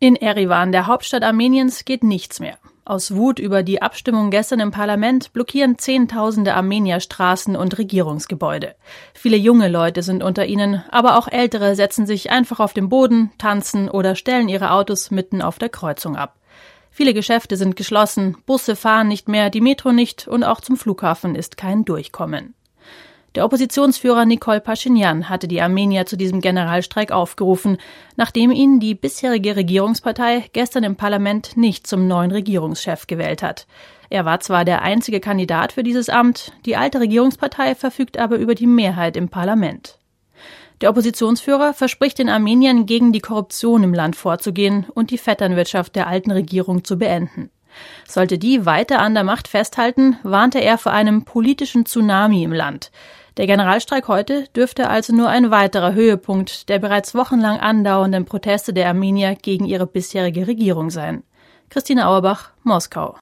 In Erivan, der Hauptstadt Armeniens, geht nichts mehr. Aus Wut über die Abstimmung gestern im Parlament blockieren Zehntausende Armenier Straßen und Regierungsgebäude. Viele junge Leute sind unter ihnen, aber auch Ältere setzen sich einfach auf den Boden, tanzen oder stellen ihre Autos mitten auf der Kreuzung ab. Viele Geschäfte sind geschlossen, Busse fahren nicht mehr, die Metro nicht und auch zum Flughafen ist kein Durchkommen. Der Oppositionsführer Nikol Paschinjan hatte die Armenier zu diesem Generalstreik aufgerufen, nachdem ihn die bisherige Regierungspartei gestern im Parlament nicht zum neuen Regierungschef gewählt hat. Er war zwar der einzige Kandidat für dieses Amt, die alte Regierungspartei verfügt aber über die Mehrheit im Parlament. Der Oppositionsführer verspricht den Armeniern, gegen die Korruption im Land vorzugehen und die Vetternwirtschaft der alten Regierung zu beenden. Sollte die weiter an der Macht festhalten, warnte er vor einem politischen Tsunami im Land. Der Generalstreik heute dürfte also nur ein weiterer Höhepunkt der bereits wochenlang andauernden Proteste der Armenier gegen ihre bisherige Regierung sein. Christine Auerbach, Moskau.